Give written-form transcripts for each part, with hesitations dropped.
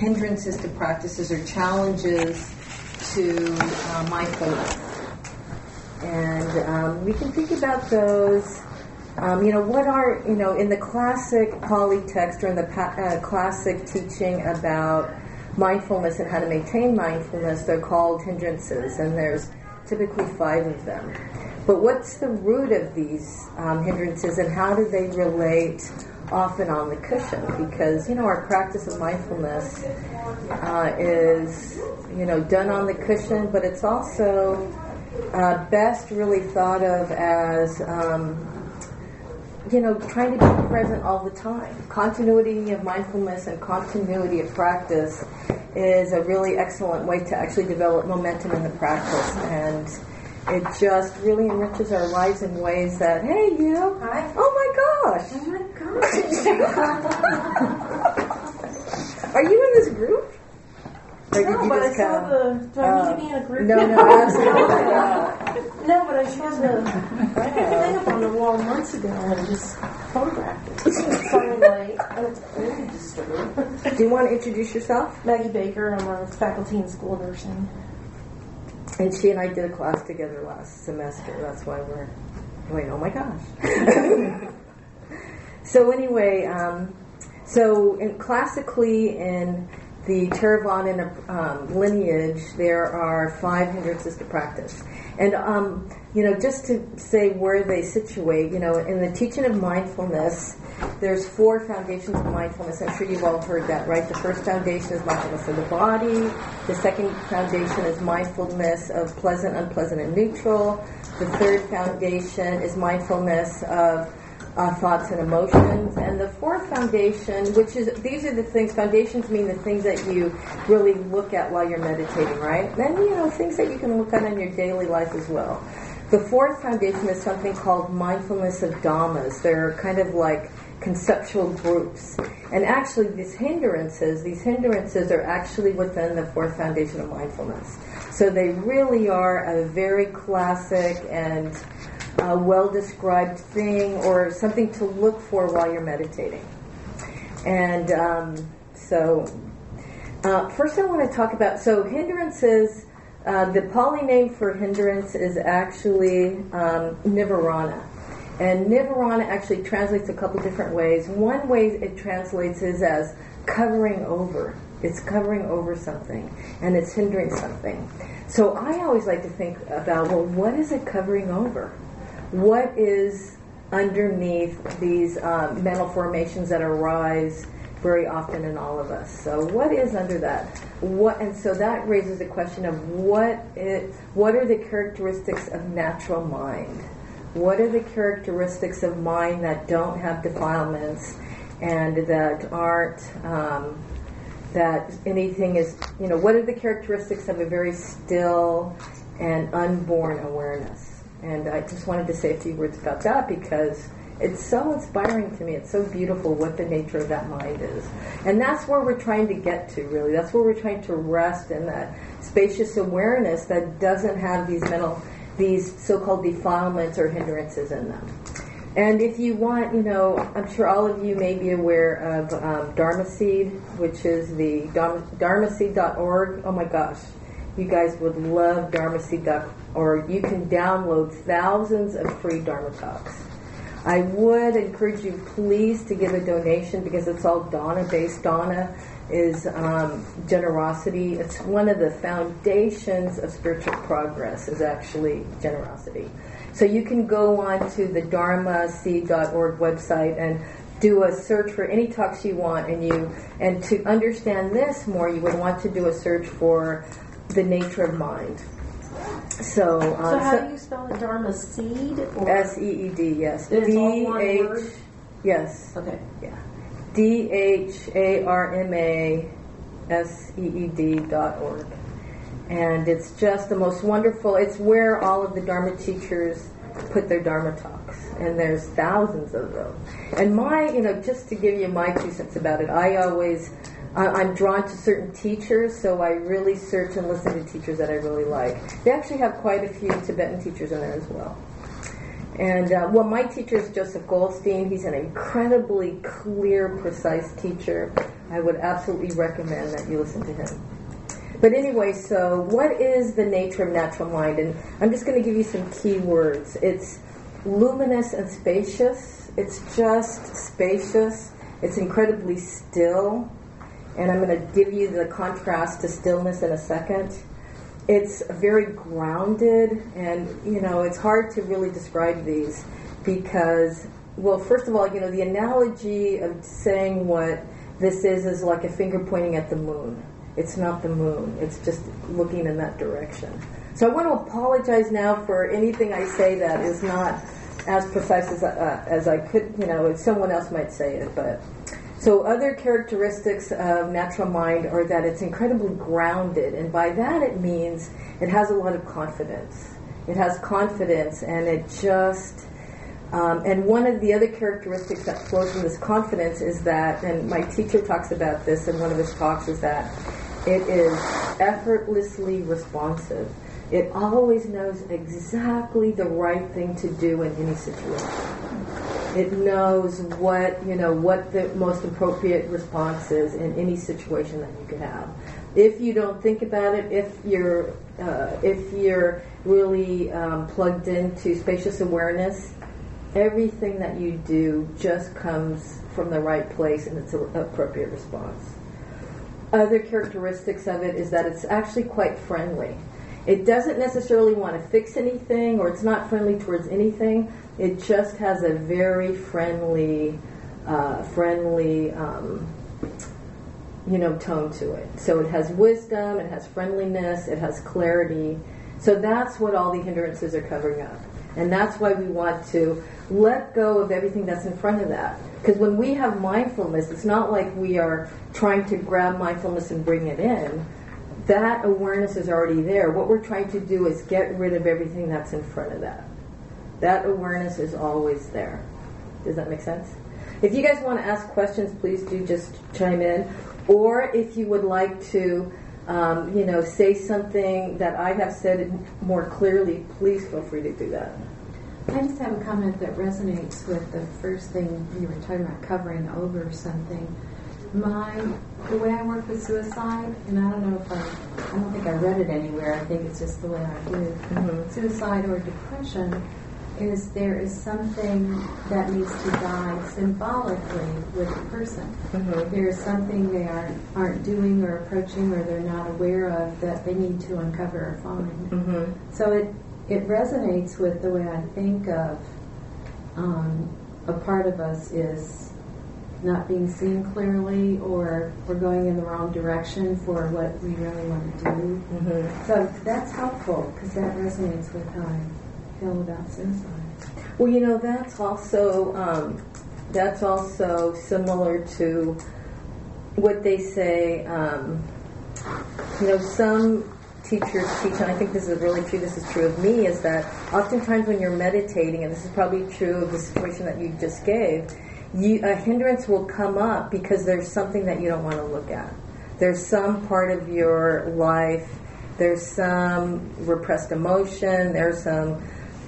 hindrances to practices or challenges to mindfulness. And we can think about those. What are, in the classic Pali text or in the classic teaching about mindfulness and how to maintain mindfulness, they're called hindrances, and there's typically 5 of them. But what's the root of these hindrances, and how do they relate often on the cushion? Because, our practice of mindfulness is, done on the cushion, but it's also best really thought of as, trying to be present all the time. Continuity of mindfulness and continuity of practice is a really excellent way to actually develop momentum in the practice, and it just really enriches our lives in ways that, hey, you! Hi. Oh my gosh! Oh my gosh! Are you in this group? Or did No, you but just I saw the... Do I need to be in a group? No, absolutely not. No, but I saw the thing up on the wall months ago and just photographed it. So I'm like, it's very disturbing. Do you want to introduce yourself? Maggie Baker. I'm a faculty in school nursing. And she and I did a class together last semester. That's why we're going, oh my gosh. So anyway, classically in the Theravada lineage, there are 5 hindrances to practice. And, just to say where they situate, in the teaching of mindfulness, there's 4 foundations of mindfulness. I'm sure you've all heard that, right? The first foundation is mindfulness of the body. The second foundation is mindfulness of pleasant, unpleasant, and neutral. The third foundation is mindfulness of thoughts and emotions. And the fourth foundation, these are the things, foundations mean the things that you really look at while you're meditating, right? Then, things that you can look at in your daily life as well. The fourth foundation is something called mindfulness of dhammas. They're kind of like conceptual groups. And actually these hindrances are actually within the fourth foundation of mindfulness. So they really are a very classic and well-described thing, or something to look for while you're meditating. And first I want to talk about, hindrances, the Pali name for hindrance is actually nivarana. And nivarana actually translates a couple different ways. One way it translates is as covering over. It's covering over something, and it's hindering something. So I always like to think about, well, what is it covering over? What is underneath these mental formations that arise very often in all of us? So what is under that? And so that raises the question of what are the characteristics of natural mind? What are the characteristics of mind that don't have defilements and that aren't, that anything is, what are the characteristics of a very still and unborn awareness? And I just wanted to say a few words about that because it's so inspiring to me. It's so beautiful what the nature of that mind is. And that's where we're trying to get to, really. That's where we're trying to rest in that spacious awareness that doesn't have these so-called defilements or hindrances in them. And if you want, I'm sure all of you may be aware of Dharma Seed, which is the dharmaseed.org. Oh my gosh, you guys would love dharmaseed.org. You can download thousands of free Dharma talks. I would encourage you, please, to give a donation because it's all Dana-based. Dana is generosity. It's one of the foundations of spiritual progress is actually generosity. So you can go on to the dharmaseed.org website and do a search for any talks you want, and to understand this more, you would want to do a search for the nature of mind. So how do you spell it? Dharma Seed? S-E-E-D, yes. It's all one word? Yes. Okay. Yeah. dharmaseed.org. And it's just the most wonderful, it's where all of the Dharma teachers put their Dharma talks. And there's thousands of them. And just to give you my 2 cents about it, I'm drawn to certain teachers, so I really search and listen to teachers that I really like. They actually have quite a few Tibetan teachers in there as well. And, well, my teacher is Joseph Goldstein. He's an incredibly clear, precise teacher. I would absolutely recommend that you listen to him. But anyway, so what is the nature of natural mind? And I'm just going to give you some key words. It's luminous and spacious. It's just spacious. It's incredibly still. And I'm going to give you the contrast to stillness in a second. It's very grounded, and, it's hard to really describe these because, well, first of all, the analogy of saying what this is like a finger pointing at the moon. It's not the moon. It's just looking in that direction. So I want to apologize now for anything I say that is not as precise as I could, someone else might say it, but... So other characteristics of natural mind are that it's incredibly grounded, and by that it means it has a lot of confidence. It has confidence, and it just... and one of the other characteristics that flows from this confidence is that, and my teacher talks about this in one of his talks, is that it is effortlessly responsive. It always knows exactly the right thing to do in any situation. It knows what the most appropriate response is in any situation that you could have. If you don't think about it, if you're really plugged into spacious awareness, everything that you do just comes from the right place and it's an appropriate response. Other characteristics of it is that it's actually quite friendly. It doesn't necessarily want to fix anything, or it's not friendly towards anything. It just has a very friendly tone to it. So it has wisdom, it has friendliness, it has clarity. So that's what all the hindrances are covering up. And that's why we want to let go of everything that's in front of that. Because when we have mindfulness, it's not like we are trying to grab mindfulness and bring it in. That awareness is already there. What we're trying to do is get rid of everything that's in front of that. That awareness is always there. Does that make sense? If you guys want to ask questions, please do just chime in. Or if you would like to, say something that I have said more clearly, please feel free to do that. I just have a comment that resonates with the first thing you were talking about, covering over something. The way I work with suicide, and I don't think I read it anywhere, I think it's just the way I do. Mm-hmm. Suicide or depression is there is something that needs to die symbolically with the person. Mm-hmm. There is something they aren't doing or approaching or they're not aware of that they need to uncover or find. Mm-hmm. So it resonates with the way I think of a part of us is not being seen clearly, or we're going in the wrong direction for what we really want to do. Mm-hmm. So that's helpful because that resonates with how I feel about suicide. Well, that's also similar to what they say. Some teachers teach, and I think this is really true. This is true of me. Is that oftentimes when you're meditating, and this is probably true of the situation that you just gave. A hindrance will come up because there's something that you don't want to look at. There's some part of your life, there's some repressed emotion, there's some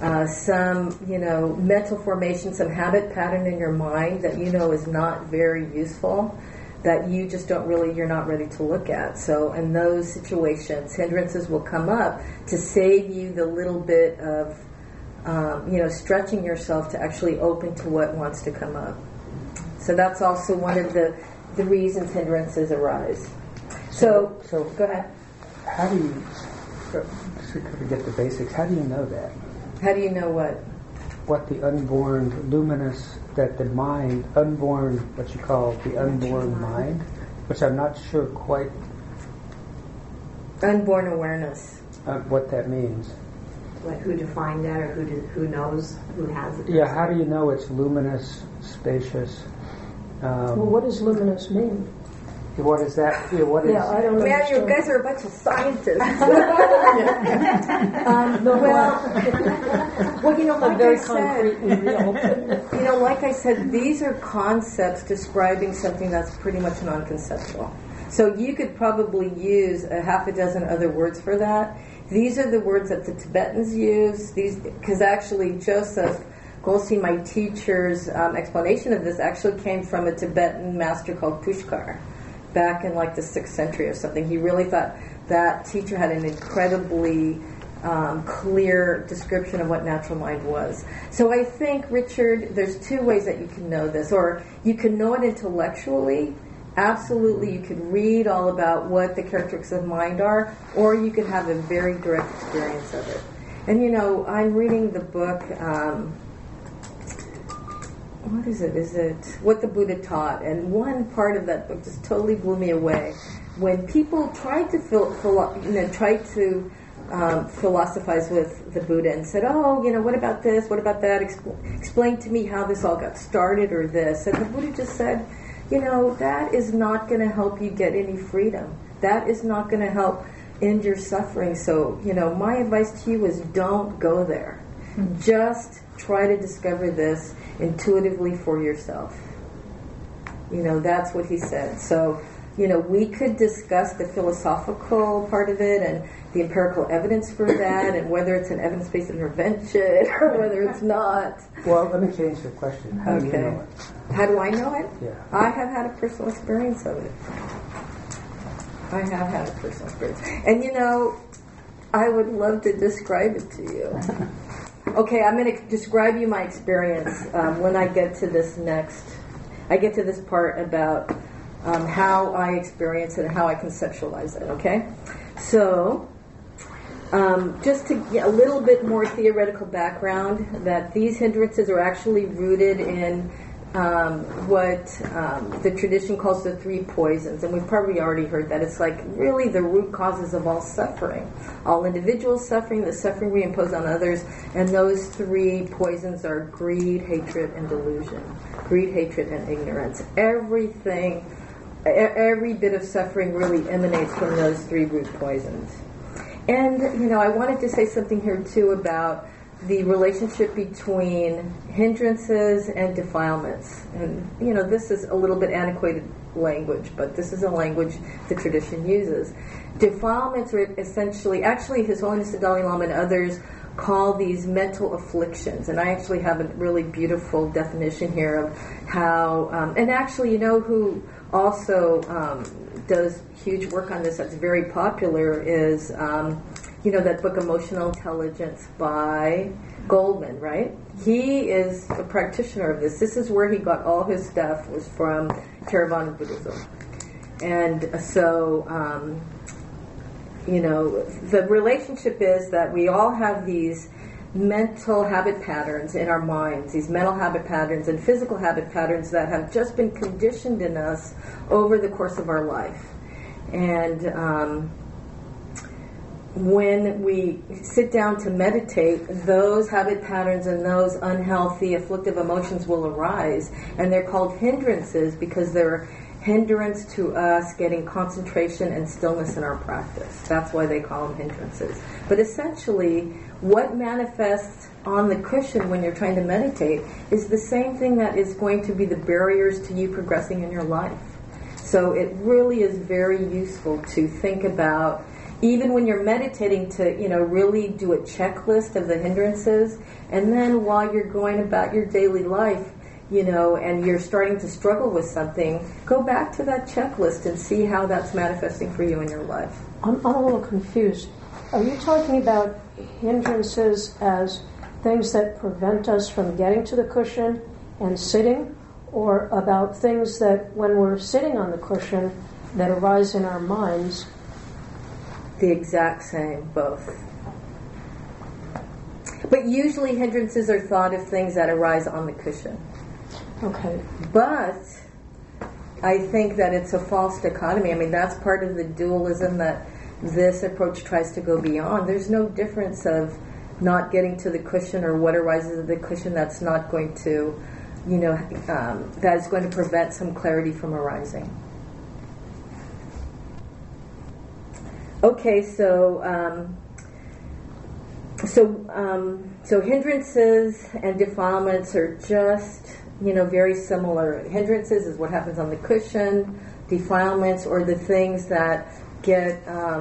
mental formation, some habit pattern in your mind that is not very useful, that you just you're not ready to look at. So in those situations, hindrances will come up to save you the little bit of stretching yourself to actually open to what wants to come up. So that's also one of the reasons hindrances arise. So go ahead. How do you, to get the basics, how do you know that? How do you know what? What the unborn luminous, that the mind, unborn, what you call the unborn mind, which I'm not sure quite. Unborn awareness. What that means. Like who defined that, or who knows, who has it? Yeah, how do you know it's luminous, spacious? What does luminous mean? What is that? What is? Yeah, I don't know. Man, you guys are a bunch of scientists. Like very I concrete and real. Like I said, these are concepts describing something that's pretty much non-conceptual. So you could probably use a half a dozen other words for that. These are the words that the Tibetans use. Because actually Joseph Golsi, my teacher's explanation of this actually came from a Tibetan master called Pushkar, back in like the 6th century or something. He really thought that teacher had an incredibly clear description of what natural mind was. So I think, Richard, there's 2 ways that you can know this. Or you can know it intellectually. Absolutely, you could read all about what the characteristics of mind are, or you could have a very direct experience of it. And I'm reading the book, what is it? Is it What the Buddha Taught? And one part of that book just totally blew me away. When people tried to philosophize with the Buddha and said, what about this? What about that? Explain to me how this all got started or this. And the Buddha just said, that is not going to help you get any freedom. That is not going to help end your suffering. So, my advice to you is don't go there. Mm-hmm. Just try to discover this intuitively for yourself. That's what he said. So, we could discuss the philosophical part of it and the empirical evidence for that and whether it's an evidence-based intervention or whether it's not. Well, let me change the question. How do you know it? How do I know it? Yeah. I have had a personal experience of it. I have had a personal experience. And I would love to describe it to you. Okay, I'm going to describe you my experience when I get to this part about how I experience it and how I conceptualize it, okay? So, just to get a little bit more theoretical background, that these hindrances are actually rooted in what the tradition calls the 3 poisons, and we've probably already heard that. It's like really the root causes of all suffering, all individual suffering, the suffering we impose on others, and those 3 poisons are greed, hatred, and delusion. Greed, hatred, and ignorance. Every bit of suffering really emanates from those 3 root poisons. And, I wanted to say something here, too, about the relationship between hindrances and defilements. And, this is a little bit antiquated language, but this is a language the tradition uses. Defilements are essentially, actually, His Holiness the Dalai Lama and others call these mental afflictions. And I actually have a really beautiful definition here of how, and actually, who also does huge work on this that's very popular is, that book Emotional Intelligence by Goldman, right? He is a practitioner of this. This is where he got all his stuff, was from Theravada Buddhism. And so, the relationship is that we all have these mental habit patterns in our minds, these mental habit patterns and physical habit patterns that have just been conditioned in us over the course of our life. And when we sit down to meditate, those habit patterns and those unhealthy, afflictive emotions will arise, and they're called hindrances because they're hindrance to us getting concentration and stillness in our practice. That's why they call them hindrances. But essentially, what manifests on the cushion when you're trying to meditate is the same thing that is going to be the barriers to you progressing in your life. So it really is very useful to think about, even when you're meditating, to really do a checklist of the hindrances, and then while you're going about your daily life, and you're starting to struggle with something, go back to that checklist and see how that's manifesting for you in your life. I'm a little confused. Are you talking about hindrances as things that prevent us from getting to the cushion and sitting, or about things that when we're sitting on the cushion that arise in our minds? The exact same, both. But usually hindrances are thought of things that arise on the cushion. Okay. But I think that it's a false dichotomy. I mean, that's part of the dualism that this approach tries to go beyond. There's no difference of not getting to the cushion or what arises of the cushion that's not going to, that is going to prevent some clarity from arising. Okay, so hindrances and defilements are just, very similar. Hindrances is what happens on the cushion. Defilements, or the things that get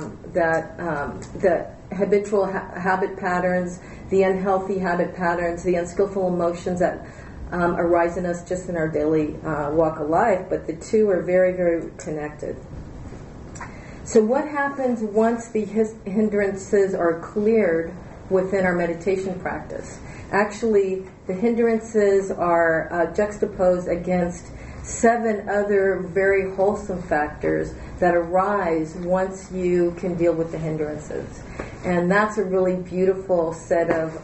the habitual habit patterns, the unhealthy habit patterns, the unskillful emotions that arise in us just in our daily walk of life, but the two are very, very connected. So what happens once the hindrances are cleared within our meditation practice? Actually, the hindrances are juxtaposed against 7 other very wholesome factors that arise once you can deal with the hindrances. And that's a really beautiful set of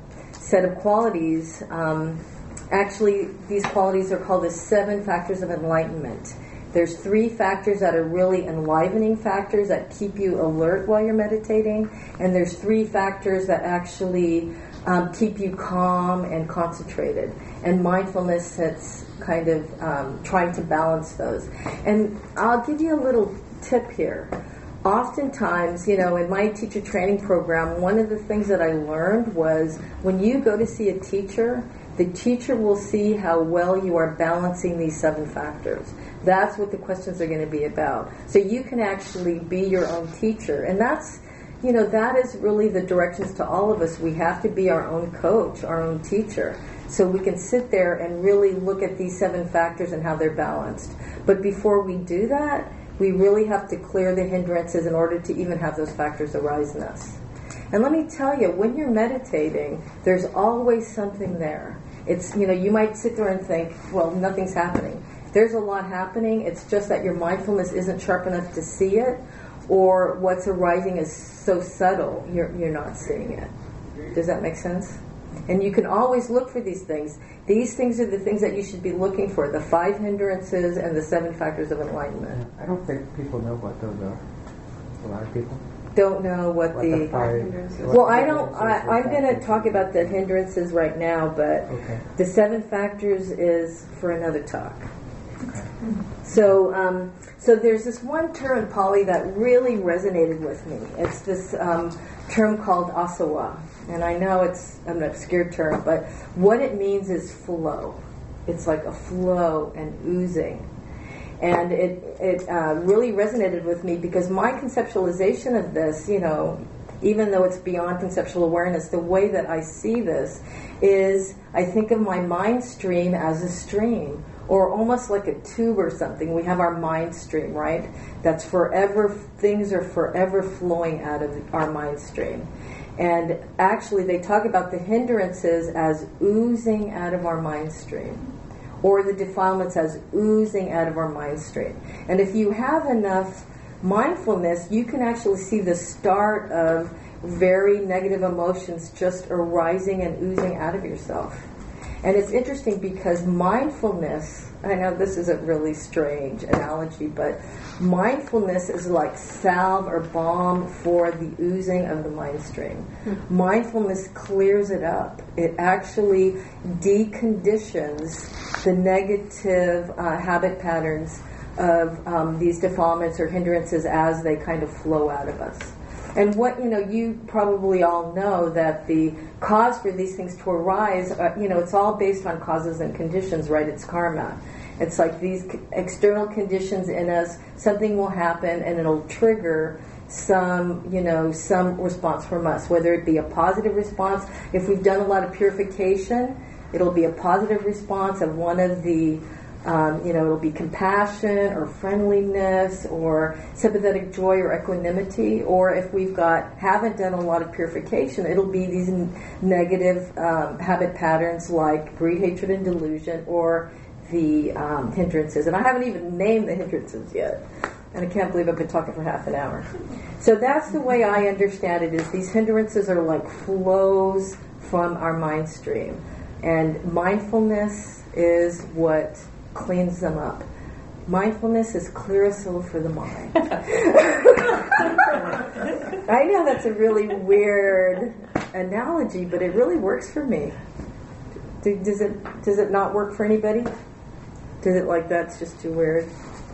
qualities. Actually, these qualities are called the 7 factors of enlightenment. There's 3 factors that are really enlivening factors that keep you alert while you're meditating, and there's 3 factors that actually keep you calm and concentrated. And mindfulness sits kind of trying to balance those. And I'll give you a little tip here. Oftentimes, in my teacher training program, one of the things that I learned was when you go to see a teacher, the teacher will see how well you are balancing these 7 factors. That's what the questions are going to be about. So you can actually be your own teacher. And that's, that is really the directions to all of us. We have to be our own coach, our own teacher. So we can sit there and really look at these 7 factors and how they're balanced. But before we do that, we really have to clear the hindrances in order to even have those factors arise in us. And let me tell you, when you're meditating, there's always something there. It's, you might sit there and think, well, nothing's happening. There's a lot happening. It's just that your mindfulness isn't sharp enough to see it, or what's arising is so subtle, you're not seeing it. Does that make sense? And you can always look for these things. These things are the things that you should be looking for, the 5 hindrances and the 7 factors of enlightenment. I don't think people know what those are. A lot of people don't know what the 5 hindrances. Well, I don't. I'm going to talk about the hindrances right now, but the 7 factors is for another talk. Okay. So there's this one term in Pali that really resonated with me. It's this term called asawa. And I know it's an obscure term, but what it means is flow. It's like a flow and oozing. And it really resonated with me because my conceptualization of this, even though it's beyond conceptual awareness, the way that I see this is I think of my mind stream as a stream, or almost like a tube or something. We have our mind stream, right? That's forever, things are forever flowing out of our mind stream. And actually, they talk about the hindrances as oozing out of our mind stream, or the defilements as oozing out of our mind stream. And if you have enough mindfulness, you can actually see the start of very negative emotions just arising and oozing out of yourself. And it's interesting because mindfulness, I know this is a really strange analogy, but mindfulness is like salve or balm for the oozing of the mind stream. Mindfulness clears it up. It actually deconditions the negative habit patterns of these defilements or hindrances as they kind of flow out of us. And what, you probably all know that the cause for these things to arise, it's all based on causes and conditions, right? It's karma. It's like these external conditions in us, something will happen and it'll trigger some response from us, whether it be a positive response. If we've done a lot of purification, it'll be a positive response of one of the it'll be compassion or friendliness or sympathetic joy or equanimity. Or if we've haven't done a lot of purification, it'll be these negative habit patterns like greed, hatred, and delusion, or the hindrances. And I haven't even named the hindrances yet. And I can't believe I've been talking for half an hour. So that's the way I understand it, is these hindrances are like flows from our mind stream. And mindfulness is what cleans them up. Mindfulness is clearasil for the mind. I know that's a really weird analogy, but it really works for me. Does it not work for anybody? Does it like that's just too weird?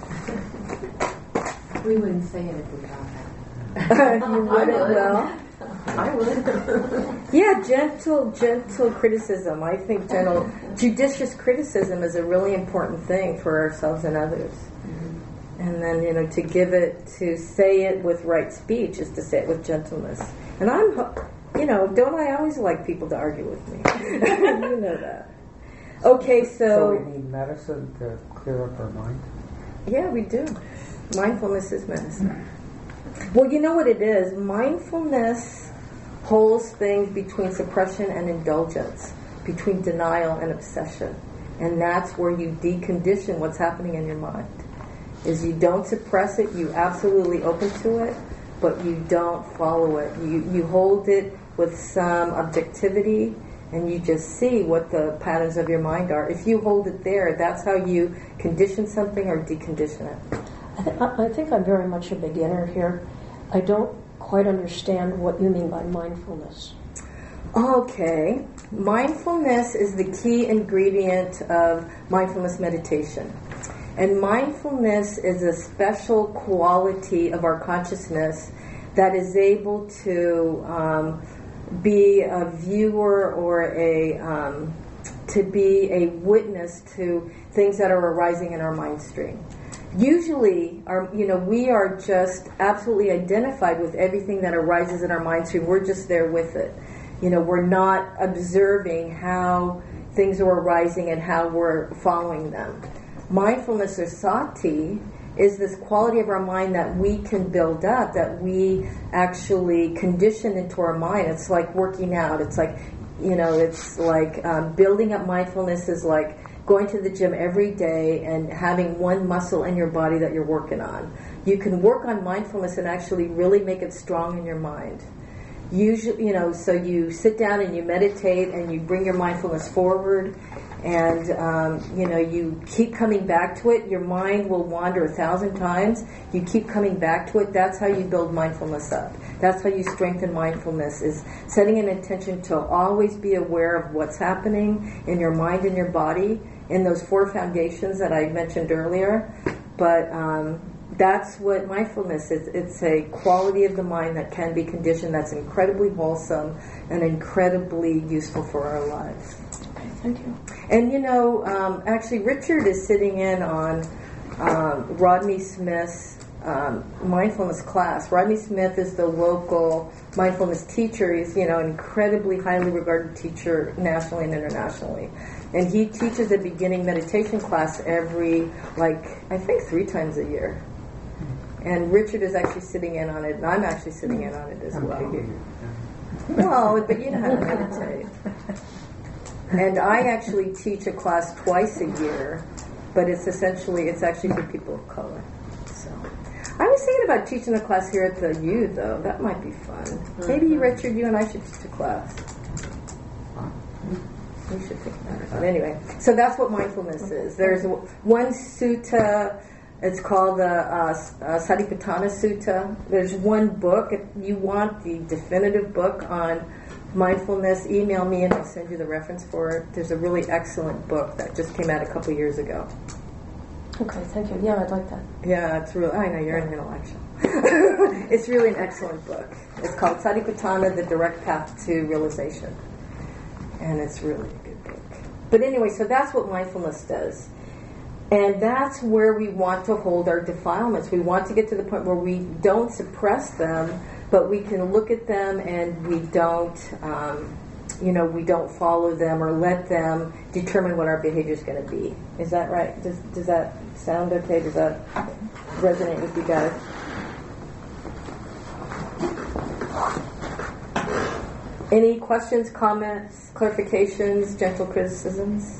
We wouldn't say it if we thought that. You wouldn't, well. I would. Yeah, gentle criticism. I think judicious criticism is a really important thing for ourselves and others. Mm-hmm. And then, to give it, to say it with right speech is to say it with gentleness. And don't I always like people to argue with me? You know that. Okay, So we need medicine to clear up our mind? Yeah, we do. Mindfulness is medicine. Well, you know what it is? Mindfulness holds things between suppression and indulgence, between denial and obsession. And that's where you decondition what's happening in your mind. Is you don't suppress it, you absolutely open to it, but you don't follow it. You hold it with some objectivity, and you just see what the patterns of your mind are. If you hold it there, that's how you condition something or decondition it. I think I'm very much a beginner here. I don't quite understand what you mean by mindfulness. Okay. Mindfulness is the key ingredient of mindfulness meditation. And mindfulness is a special quality of our consciousness that is able to be a viewer or to be a witness to things that are arising in our mind stream. Usually, we are just absolutely identified with everything that arises in our mind stream. We're just there with it. We're not observing how things are arising and how we're following them. Mindfulness, or sati, is this quality of our mind that we can build up, that we actually condition into our mind. It's like working out. It's like, building up mindfulness is like going to the gym every day and having one muscle in your body that you're working on. You can work on mindfulness and actually really make it strong in your mind. Usually, so you sit down and you meditate and you bring your mindfulness forward, and you keep coming back to it. Your mind will wander 1,000 times. You keep coming back to it. That's how you build mindfulness up. That's how you strengthen mindfulness, is setting an intention to always be aware of what's happening in your mind and your body in those 4 foundations that I mentioned earlier. But that's what mindfulness is. It's a quality of the mind that can be conditioned, that's incredibly wholesome and incredibly useful for our lives. Okay, thank you. And actually Richard is sitting in on Rodney Smith's mindfulness class. Rodney Smith is the local mindfulness teacher. He's, an incredibly highly regarded teacher nationally and internationally. And he teaches a beginning meditation class every, I think 3 times a year. And Richard is actually sitting in on it, and I'm actually sitting in on it as well. Well, but you know how to meditate. And I actually teach a class twice a year, but it's actually for people of color. So I was thinking about teaching a class here at the U, though. That might be fun. Maybe, Richard, you and I should teach a class. We should think about it. But anyway, so that's what mindfulness is. There's one sutta. It's called the Satipatthana Sutta. There's one book. If you want the definitive book on mindfulness, email me and I'll send you the reference for it. There's a really excellent book that just came out a couple years ago. Okay, thank you. Yeah, I'd like that. Yeah, it's really, I know, you're an intellectual. It's really an excellent book. It's called Satipatthana, The Direct Path to Realization. And it's really a good book. But anyway, so that's what mindfulness does. And that's where we want to hold our defilements. We want to get to the point where we don't suppress them, but we can look at them and we don't, we don't follow them or let them determine what our behavior is going to be. Is that right? Does that sound okay? Does that resonate with you guys? Any questions, comments, clarifications, gentle criticisms?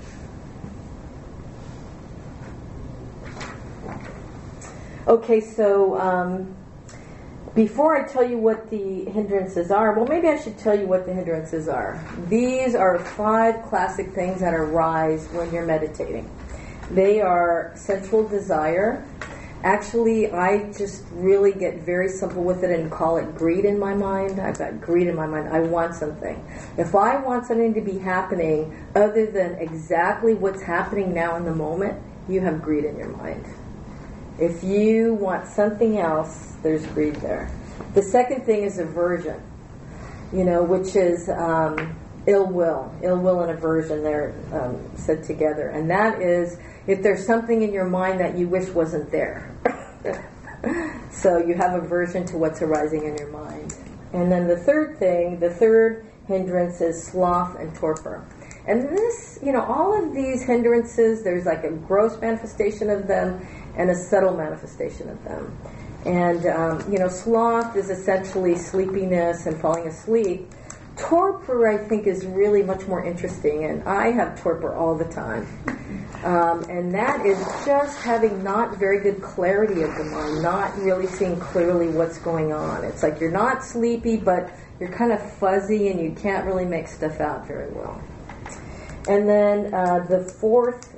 Okay, so before I tell you what the hindrances are, well, maybe I should tell you what the hindrances are. These are 5 classic things that arise when you're meditating. They are sensual desire. Actually, I just really get very simple with it and call it greed in my mind. I've got greed in my mind. I want something. If I want something to be happening other than exactly what's happening now in the moment, you have greed in your mind. If you want something else, there's greed there. The second thing is aversion, which is ill will and aversion. They're said together, and that is if there's something in your mind that you wish wasn't there. So you have aversion to what's arising in your mind. And then the third hindrance is sloth and torpor. And this, all of these hindrances, there's like a gross manifestation of them and a subtle manifestation of them. And, sloth is essentially sleepiness and falling asleep. Torpor, I think, is really much more interesting, and I have torpor all the time. And that is just having not very good clarity of the mind, not really seeing clearly what's going on. It's like you're not sleepy, but you're kind of fuzzy and you can't really make stuff out very well. And then the fourth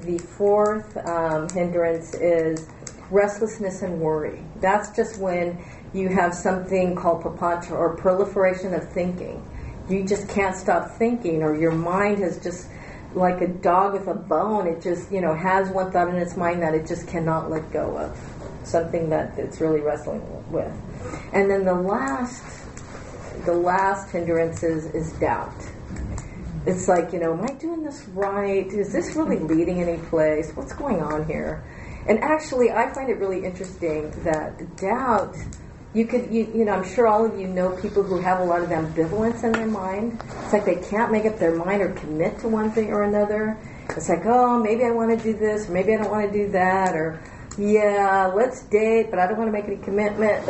hindrance is restlessness and worry. That's just when you have something called papancha, or proliferation of thinking. You just can't stop thinking, or your mind has just, like a dog with a bone, it just, has one thought in its mind that it just cannot let go of. Something that it's really wrestling with. And then the last hindrance is doubt. It's like, am I doing this right? Is this really leading any place? What's going on here? And actually, I find it really interesting that doubt, I'm sure all of you know people who have a lot of ambivalence in their mind. It's like they can't make up their mind or commit to one thing or another. It's like, oh, maybe I want to do this, or maybe I don't want to do that, or yeah, let's date, but I don't want to make any commitment.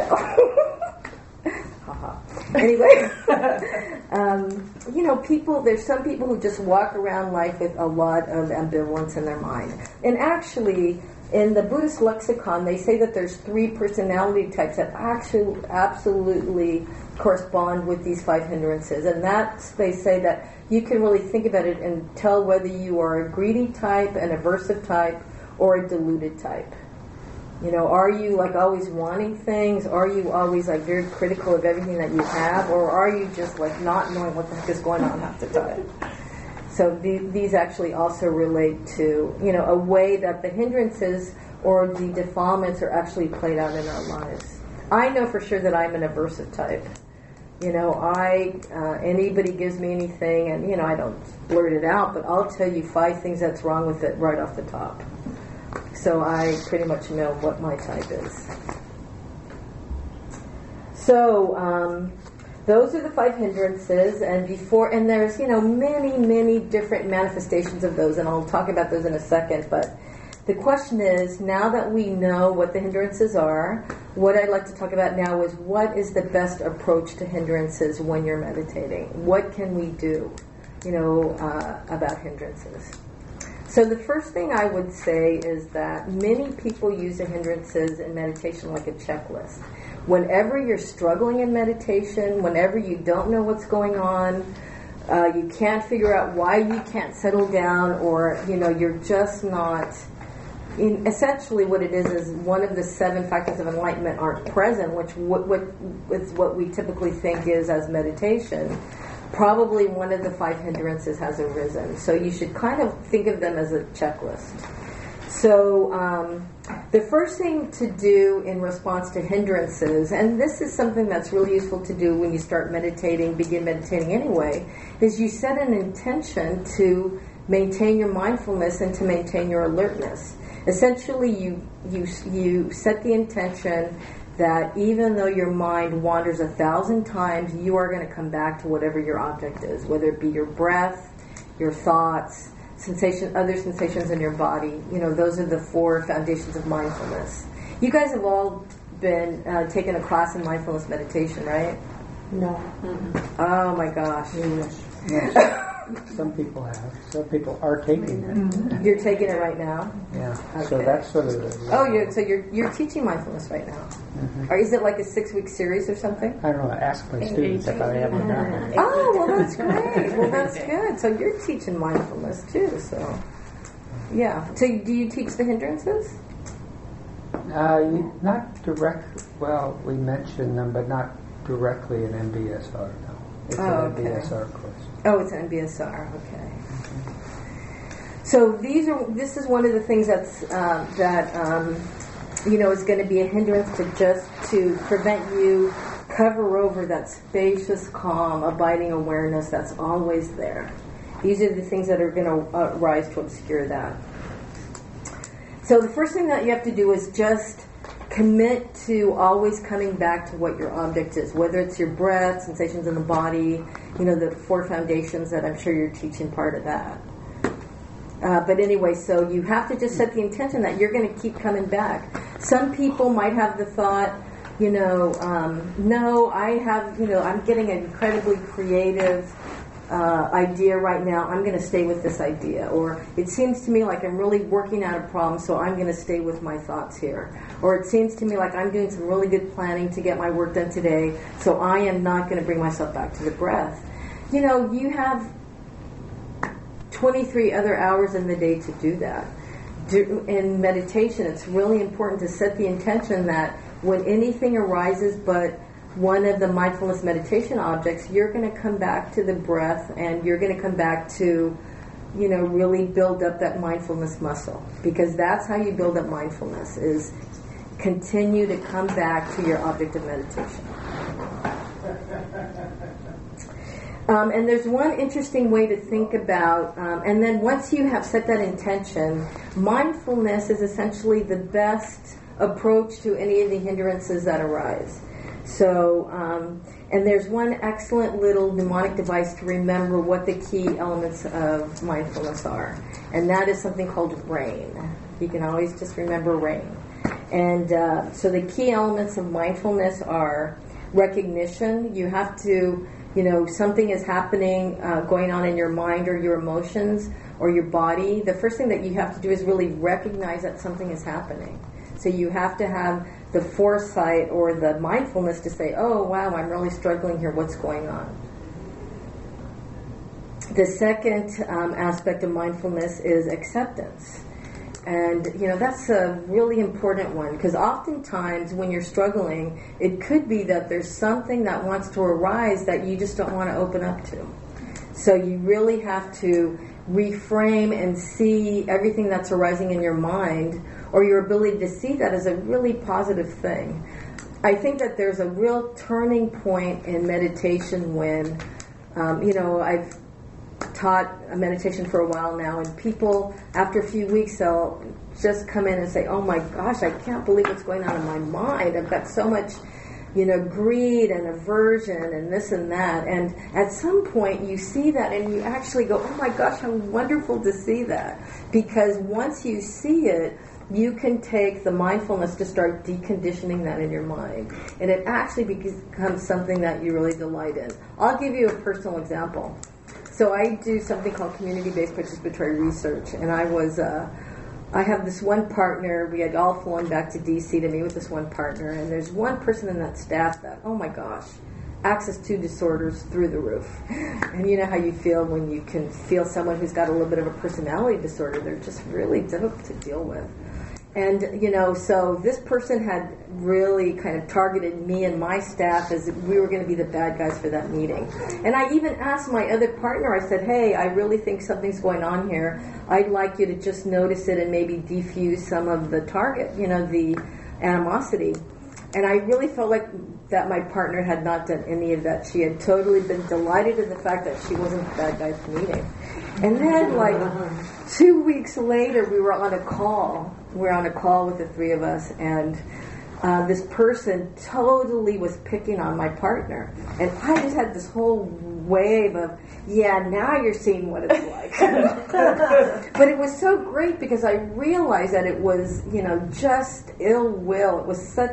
Anyway, there's some people who just walk around life with a lot of ambivalence in their mind. And actually, in the Buddhist lexicon, they say that there's 3 personality types that actually absolutely correspond with these 5 hindrances. And they say that you can really think about it and tell whether you are a greedy type, an aversive type, or a deluded type. Are you like always wanting things? Are you always like very critical of everything that you have? Or are you just like not knowing what the heck is going on half the time? So these actually also relate to, a way that the hindrances or the defilements are actually played out in our lives. I know for sure that I'm an aversive type. Anybody gives me anything and, I don't blurt it out, but I'll tell you 5 things that's wrong with it right off the top. So I pretty much know what my type is. So, those are the 5 hindrances, and there's, many, many different manifestations of those, and I'll talk about those in a second, but the question is, now that we know what the hindrances are, what I'd like to talk about now is what is the best approach to hindrances when you're meditating? What can we do, about hindrances? So the first thing I would say is that many people use the hindrances in meditation like a checklist. Whenever you're struggling in meditation, whenever you don't know what's going on, you can't figure out why you can't settle down, or, you're just not... essentially what it is one of the 7 factors of enlightenment aren't present, which is what we typically think is as meditation. Probably one of the 5 hindrances has arisen. So you should kind of think of them as a checklist. So the first thing to do in response to hindrances, and this is something that's really useful to do when you start begin meditating anyway, is you set an intention to maintain your mindfulness and to maintain your alertness. Essentially, you set the intention that even though your mind wanders 1,000 times, you are going to come back to whatever your object is, whether it be your breath, your thoughts, other sensations in your body. Those are the 4 foundations of mindfulness. You guys have all been taking a class in mindfulness meditation, right? No. Mm-hmm. Oh my gosh. Yes. Some people have. Some people are taking it. Mm-hmm. You're taking it right now? Yeah. Okay. So that's sort of... you're teaching mindfulness right now. Mm-hmm. Or is it like a 6-week series or something? I don't know. Ask my students if I haven't done it. Oh, well, that's great. Well, that's good. So you're teaching mindfulness too. So, yeah. So do you teach the hindrances? Not direct. Well, we mention them, but not directly in MBSR. No, it's an MBSR course. Oh, it's an MBSR. Okay. So this is one of the things that's is going to be a hindrance to prevent you cover over that spacious, calm, abiding awareness that's always there. These are the things that are going to rise to obscure that. So the first thing that you have to do is just commit to always coming back to what your object is, whether it's your breath, sensations in the body, the 4 foundations that I'm sure you're teaching part of that. But anyway, so you have to just set the intention that you're going to keep coming back. Some people might have the thought, no, I'm getting an incredibly creative idea right now. I'm going to stay with this idea. Or it seems to me like I'm really working out a problem, so I'm going to stay with my thoughts here. Or it seems to me like I'm doing some really good planning to get my work done today, so I am not going to bring myself back to the breath. You have 23 other hours in the day to do that. In meditation, it's really important to set the intention that when anything arises but one of the mindfulness meditation objects, you're going to come back to the breath, and you're going to come back to, really build up that mindfulness muscle. Because that's how you build up mindfulness, is continue to come back to your object of meditation. And there's one interesting way to think about, and then once you have set that intention, mindfulness is essentially the best approach to any of the hindrances that arise. So, and there's one excellent little mnemonic device to remember what the key elements of mindfulness are. And that is something called RAIN. You can always just remember RAIN. And so the key elements of mindfulness are recognition. You have to, something is happening, going on in your mind or your emotions or your body. The first thing that you have to do is really recognize that something is happening. So you have to have the foresight or the mindfulness to say, oh, wow, I'm really struggling here. What's going on? The second aspect of mindfulness is acceptance. And, that's a really important one, because oftentimes when you're struggling, it could be that there's something that wants to arise that you just don't want to open up to. So you really have to reframe and see everything that's arising in your mind, or your ability to see that as a really positive thing. I think that there's a real turning point in meditation when, I've taught a meditation for a while now, and people, after a few weeks, they'll just come in and say, oh my gosh, I can't believe what's going on in my mind. I've got so much, greed and aversion and this and that. And at some point you see that and you actually go, oh my gosh, how wonderful to see that. Because once you see it, you can take the mindfulness to start deconditioning that in your mind. And it actually becomes something that you really delight in. I'll give you a personal example. So I do something called community-based participatory research. And I have this one partner. We had all flown back to D.C. to meet with this one partner. And there's one person in that staff that, oh my gosh, access to disorders through the roof. And you know how you feel when you can feel someone who's got a little bit of a personality disorder. They're just really difficult to deal with. And, so this person had really kind of targeted me and my staff as we were going to be the bad guys for that meeting. And I even asked my other partner, I said, hey, I really think something's going on here. I'd like you to just notice it and maybe defuse some of the target, the animosity. And I really felt like that my partner had not done any of that. She had totally been delighted in the fact that she wasn't the bad guy at the meeting. And then, 2 weeks later, we were on a call. We were on a call with the three of us, and this person totally was picking on my partner. And I just had this whole wave of, yeah, now you're seeing what it's like. But it was so great because I realized that it was, just ill will. It was such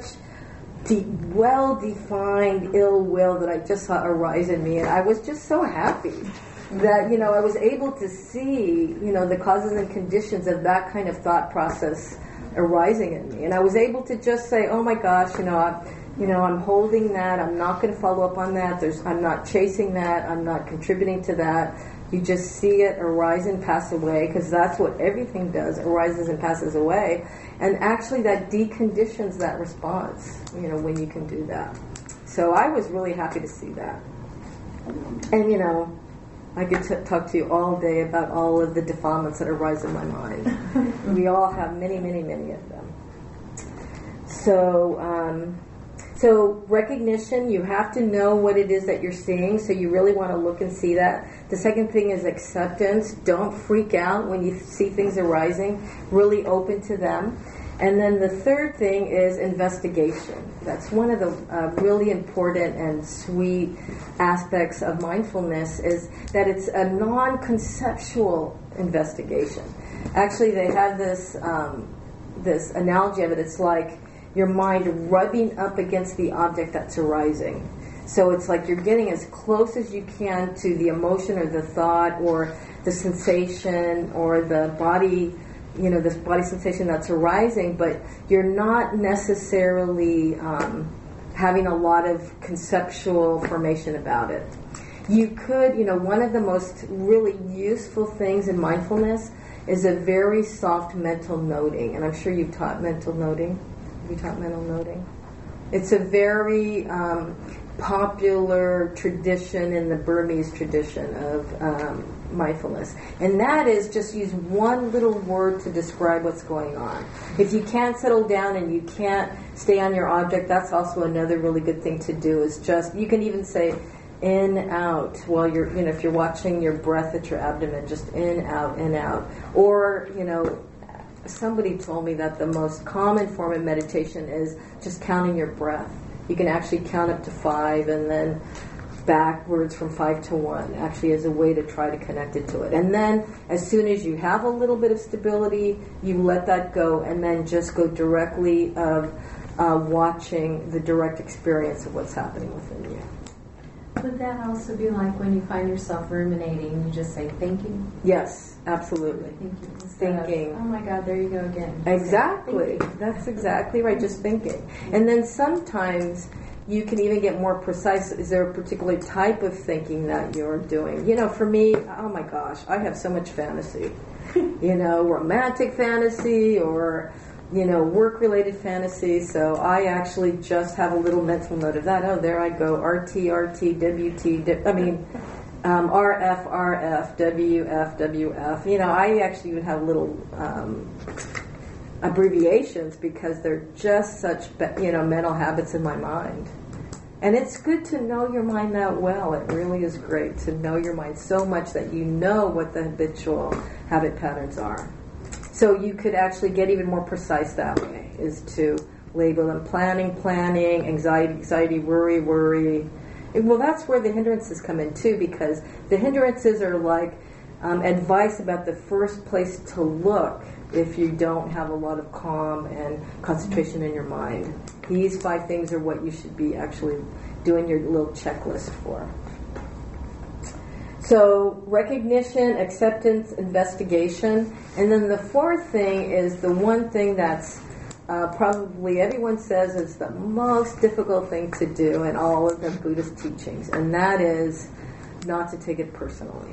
well-defined ill will that I just saw arise in me, and I was just so happy that, I was able to see, the causes and conditions of that kind of thought process arising in me. And I was able to just say, oh my gosh, I'm holding that, I'm not going to follow up on that, I'm not chasing that, I'm not contributing to that. You just see it arise and pass away, because that's what everything does, arises and passes away. And actually that deconditions that response, when you can do that. So I was really happy to see that. And, I could talk to you all day about all of the defilements that arise in my mind. We all have many, many, many of them. So So recognition, you have to know what it is that you're seeing, so you really want to look and see that. The second thing is acceptance. Don't freak out when you see things arising. Really open to them. And then the third thing is investigation. That's one of the really important and sweet aspects of mindfulness, is that it's a non-conceptual investigation. Actually, they have this this analogy of it. It's like your mind rubbing up against the object that's arising. So it's like you're getting as close as you can to the emotion or the thought or the sensation or the body, this body sensation that's arising, but you're not necessarily having a lot of conceptual formation about it. You could, one of the most really useful things in mindfulness is a very soft mental noting. And I'm sure you've taught mental noting. Have you taught mental noting? It's a very popular tradition in the Burmese tradition of mindfulness. And that is just use one little word to describe what's going on. If you can't settle down and you can't stay on your object, that's also another really good thing to do, is just, you can even say in, out, while you're, if you're watching your breath at your abdomen, just in, out. Or, somebody told me that the most common form of meditation is just counting your breath. You can actually count up to 5 and then backwards from 5 to 1, actually, as a way to try to connect it to it. And then as soon as you have a little bit of stability, you let that go and then just go directly of watching the direct experience of what's happening within you. Would that also be like when you find yourself ruminating, you just say thinking? Yes, absolutely. Thinking. Oh my God, there you go again. Exactly. That's exactly right, just thinking. And then sometimes you can even get more precise. Is there a particular type of thinking that you're doing? For me, oh my gosh, I have so much fantasy. Romantic fantasy or work-related fantasy, so I actually just have a little mental note of that. Oh, there I go, RT, WT, RF, RF, WF, WF. I actually would have little abbreviations because they're just such, mental habits in my mind. And it's good to know your mind that well. It really is great to know your mind so much that you know what the habitual habit patterns are. So you could actually get even more precise that way, is to label them planning, anxiety, worry. Well, that's where the hindrances come in too, because the hindrances are like advice about the first place to look if you don't have a lot of calm and concentration in your mind. These 5 things are what you should be actually doing your little checklist for. So recognition, acceptance, investigation. And then the fourth thing is the one thing that's probably everyone says is the most difficult thing to do in all of the Buddhist teachings, and that is not to take it personally.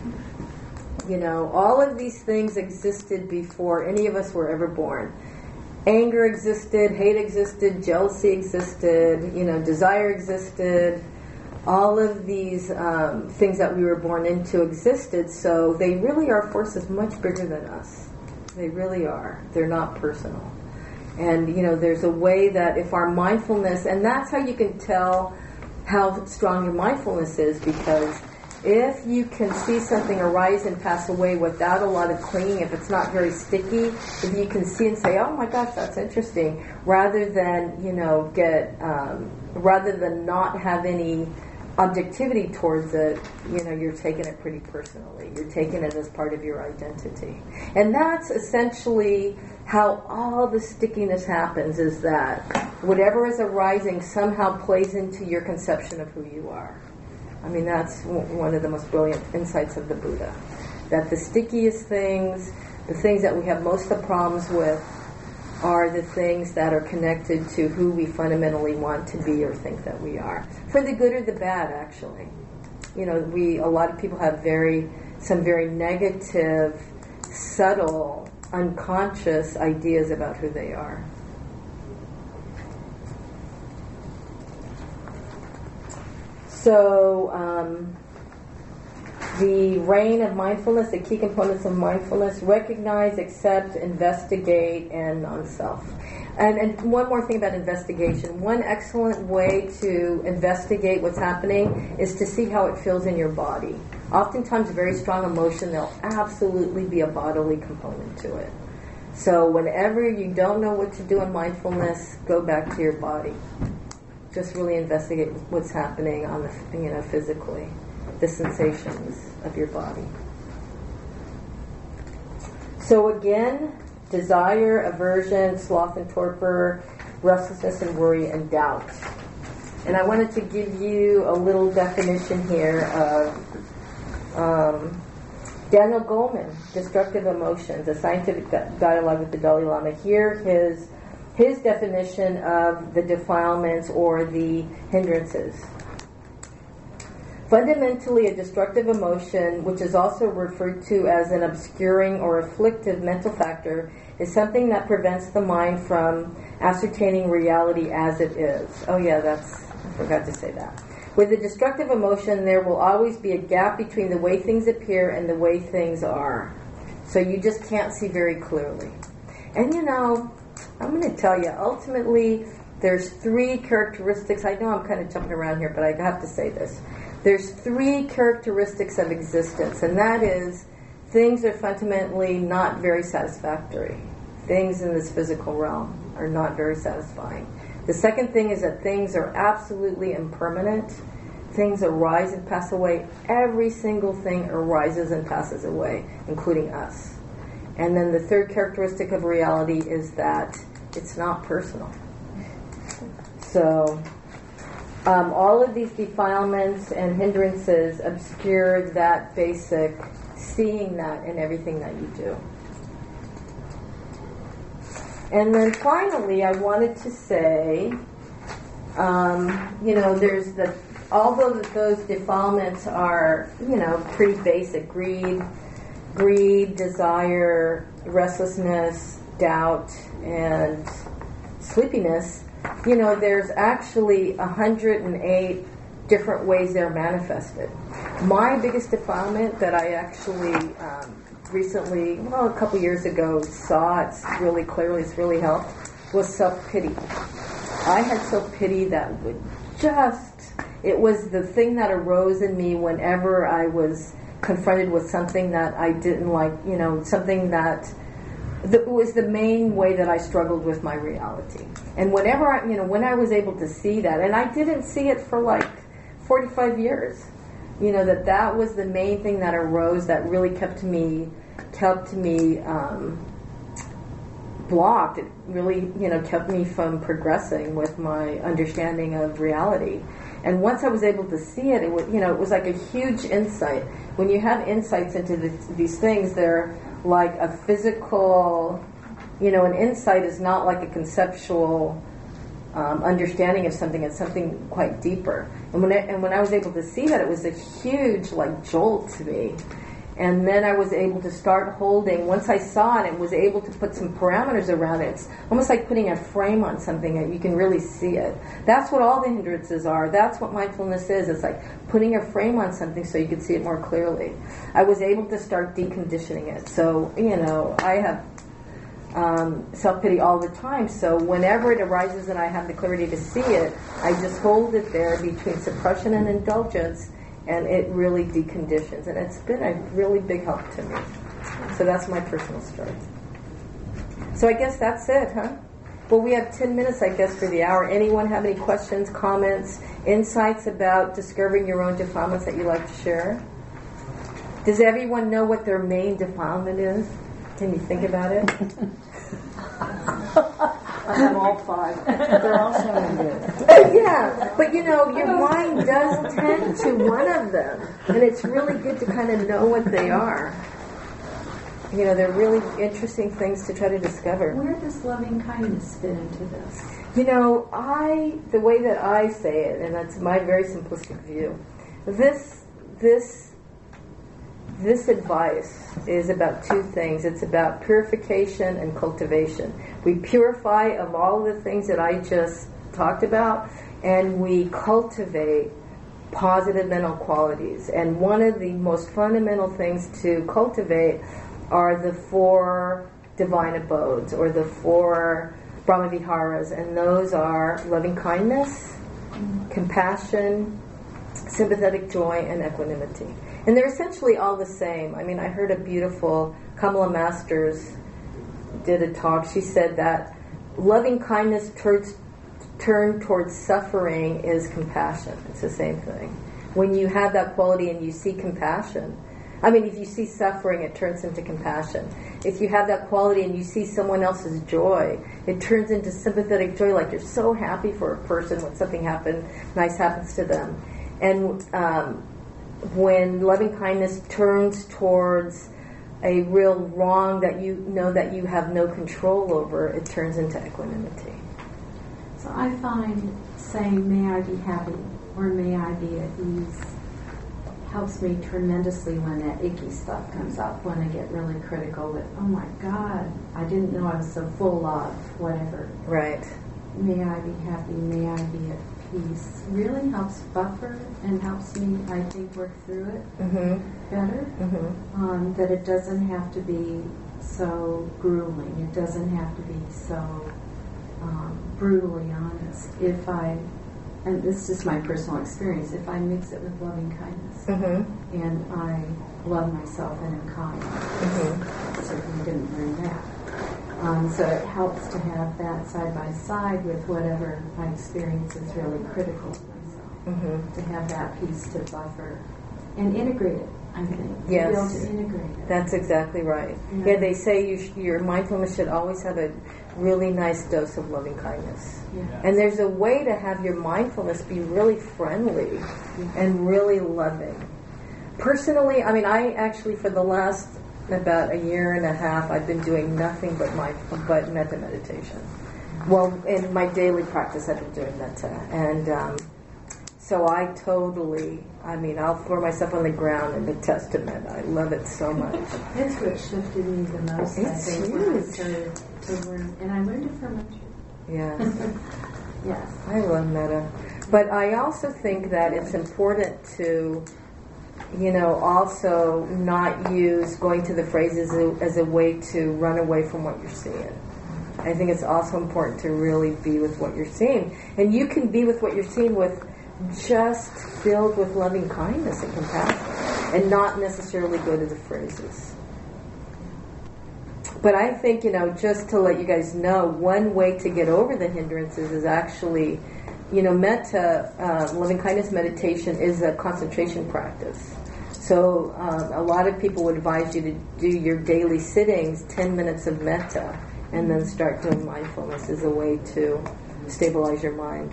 All of these things existed before any of us were ever born. Anger existed, hate existed, jealousy existed, desire existed. All of these things that we were born into existed, so they really are forces much bigger than us. They really are. They're not personal. And, there's a way that if our mindfulness, and that's how you can tell how strong your mindfulness is, because if you can see something arise and pass away without a lot of clinging, if it's not very sticky, if you can see and say, oh my gosh, that's interesting, rather than, rather than not have any objectivity towards it, you're taking it pretty personally. You're taking it as part of your identity. And that's essentially how all the stickiness happens, is that whatever is arising somehow plays into your conception of who you are. That's one of the most brilliant insights of the Buddha. That the stickiest things, the things that we have most of the problems with, are the things that are connected to who we fundamentally want to be or think that we are. For the good or the bad, actually. A lot of people have some very negative, subtle, unconscious ideas about who they are. So, the reign of mindfulness, the key components of mindfulness: recognize, accept, investigate, and non-self. And one more thing about investigation. One excellent way to investigate what's happening is to see how it feels in your body. Oftentimes, very strong emotion, there'll absolutely be a bodily component to it. So whenever you don't know what to do in mindfulness, go back to your body. Just really investigate what's happening on the, physically, the sensations of your body. So again, desire, aversion, sloth and torpor, restlessness and worry, and doubt. And I wanted to give you a little definition here of Daniel Goleman, Destructive Emotions, a scientific dialogue with the Dalai Lama. Here, his definition of the defilements or the hindrances. Fundamentally, a destructive emotion, which is also referred to as an obscuring or afflictive mental factor, is something that prevents the mind from ascertaining reality as it is. Oh yeah, I forgot to say that. With a destructive emotion, there will always be a gap between the way things appear and the way things are. So you just can't see very clearly. And I'm going to tell you, ultimately, there's 3 characteristics. I know I'm kind of jumping around here, but I have to say this. There's 3 characteristics of existence, and that is, things are fundamentally not very satisfactory. Things in this physical realm are not very satisfying. The second thing is that things are absolutely impermanent. Things arise and pass away. Every single thing arises and passes away, including us. And then the third characteristic of reality is that it's not personal. So all of these defilements and hindrances obscure that basic seeing that in everything that you do. And then finally, I wanted to say, there's although those defilements are, pretty basic, greed, desire, restlessness, doubt, and sleepiness, there's actually 108 different ways they're manifested. My biggest defilement that I actually recently, a couple years ago, saw it's really clearly, it's really helped, was self-pity. I had self-pity that would it was the thing that arose in me whenever I was confronted with something that I didn't like, something that was the main way that I struggled with my reality. And whenever when I was able to see that, and I didn't see it for like 45 years, that was the main thing that arose that really kept me blocked. It really, kept me from progressing with my understanding of reality. And once I was able to see it, it was like a huge insight. When you have insights into these things, they're like a physical, an insight is not like a conceptual understanding of something. It's something quite deeper. And when I was able to see that, it was a huge jolt to me. And then I was able to start holding, once I saw it and was able to put some parameters around it, it's almost like putting a frame on something that you can really see it. That's what all the hindrances are. That's what mindfulness is. It's like putting a frame on something so you can see it more clearly. I was able to start deconditioning it. So, I have self-pity all the time. So whenever it arises and I have the clarity to see it, I just hold it there between suppression and indulgence, and it really deconditions. And it's been a really big help to me. So that's my personal story. So I guess that's it, huh? Well, we have 10 minutes, I guess, for the hour. Anyone have any questions, comments, insights about discovering your own defilements that you'd like to share? Does everyone know what their main defilement is? Can you think about it? I have all 5. They're all sounding good. Yeah, but your mind does tend to one of them, and it's really good to kind of know what they are. They're really interesting things to try to discover. Where does loving kindness fit into this? The way that I say it, and that's my very simplistic view, this advice is about 2 things. It's about purification and cultivation. We purify of all the things that I just talked about, and we cultivate positive mental qualities. And one of the most fundamental things to cultivate are the 4 divine abodes, or the 4 Brahmaviharas, and those are loving kindness, compassion, sympathetic joy, and equanimity. And they're essentially all the same. I mean, I heard a beautiful Kamala Masters did a talk. She said that loving kindness turned towards suffering is compassion. It's the same thing. When you have that quality and you see compassion, I mean, if you see suffering, it turns into compassion. If you have that quality and you see someone else's joy, it turns into sympathetic joy, like you're so happy for a person when something nice happens to them. And when loving kindness turns towards a real wrong that you know that you have no control over, it turns into equanimity. So I find saying, may I be happy, or may I be at ease, helps me tremendously when that icky stuff comes up, when I get really critical with, oh my God, I didn't know I was so full of whatever. Right. May I be happy, may I be at peace, really helps buffer and helps me, I think, work through it better. That it doesn't have to be so grueling. It doesn't have to be so brutally honest. If I, and this is just my personal experience, if I mix it with loving kindness and I love myself and am kind, I certainly didn't learn that. So it helps to have that side by side with whatever my experience is really critical of myself. To have that piece to buffer and integrate it, I think. Yes. To be able to integrate it. That's exactly right. Yeah, they say your mindfulness should always have a really nice dose of loving kindness. Yeah. And there's a way to have your mindfulness be really friendly and really loving. Personally, I mean, I actually, for the last about a year and a half, I've been doing nothing but metta meditation. Well, in my daily practice, I've been doing metta. And so I totally, I mean, I'll throw myself on the ground and attest to metta. I love it so much. It's what shifted me the most, I It's think, when I huge. started to learn. And I learned it from Richard. Yes. Yes. I love metta. But I also think that it's important to, also not use going to the phrases as a way to run away from what you're seeing. I think it's also important to really be with what you're seeing. And you can be with what you're seeing with just filled with loving kindness and compassion and not necessarily go to the phrases. But I think, just to let you guys know, one way to get over the hindrances is actually, metta, loving kindness meditation is a concentration practice. So a lot of people would advise you to do your daily sittings, 10 minutes of metta, and then start doing mindfulness as a way to stabilize your mind.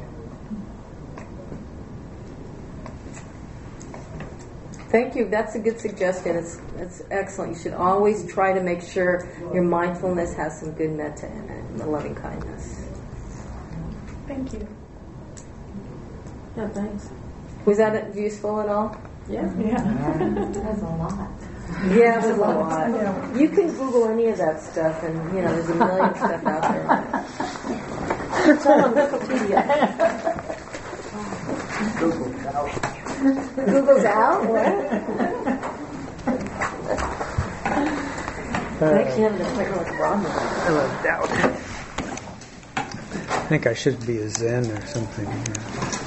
Thank you. That's a good suggestion. It's excellent. You should always try to make sure your mindfulness has some good metta in it, and the loving kindness. Thank you. Yeah, thanks. Was that useful at all? Yeah. That's a lot. Yeah, it was a lot. You can Google any of that stuff, and there's a million stuff out there. It's all on Wikipedia. Google's out? What? I actually have an appointment with Ron. I love doubt. I think I should be a Zen or something.